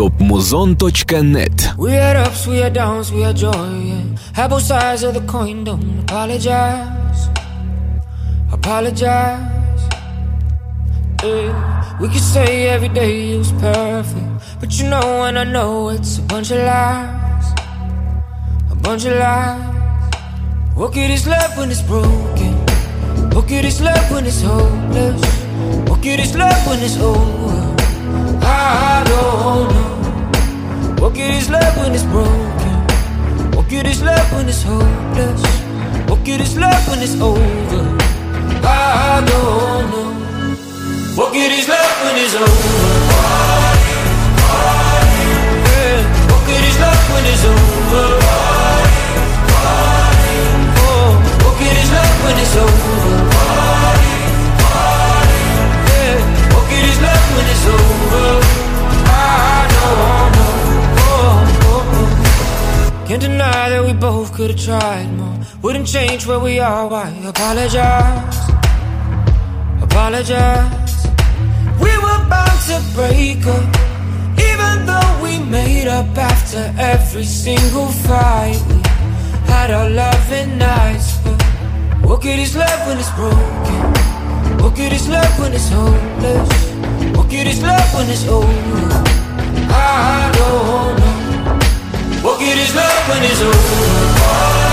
topmuzon.net. We had ups, we had downs, we had joy, yeah. Had both sides of the coin, don't apologize. Apologize, yeah. We could say every day it was perfect, but you know and I know it's a bunch of lies. A bunch of lies. What good is love when it's broken? What good is love when it's hopeless? What good is love when it's over? I don't know. What good is love when it's broken? What good is love when it's hopeless? What good is love when it's over? I don't know. What good is love when it's over? Yeah. What good is love when it's over? Oh, what good is love when it's over? Yeah. What good is love when it's over? I don't know. Can't deny that we both could've tried more. Wouldn't change where we are, why apologize? Apologize. We were bound to break up, even though we made up after every single fight. We had our loving nights, but what good is love when it's broken? What good is love when it's hopeless? What good is love when it's over? I don't know. What good is love when it's over?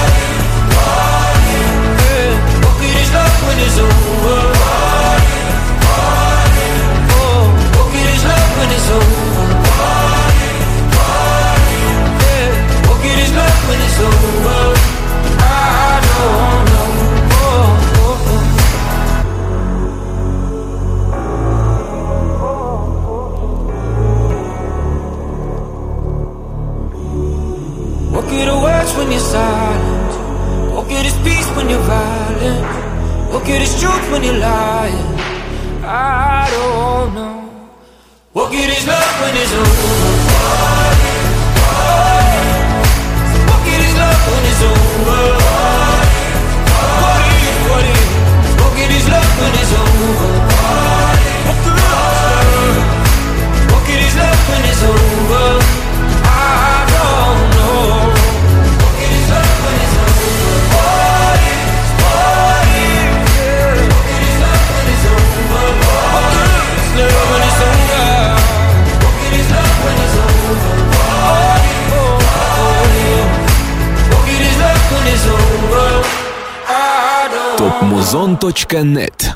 Yeah. What good is love when it's over? When it's over, yeah. What good is love when it's over? I don't know. What good are words when you're silent? What good is peace when you're violent? What good is truth when you're lying? I don't know. What good is love when it's over? What good is love when it's over? What good is love when it's over? What good is love when it's over? I don't know. What good is love when it's over? What good is love when it's over? What good is love when it's over? topmuzon.net.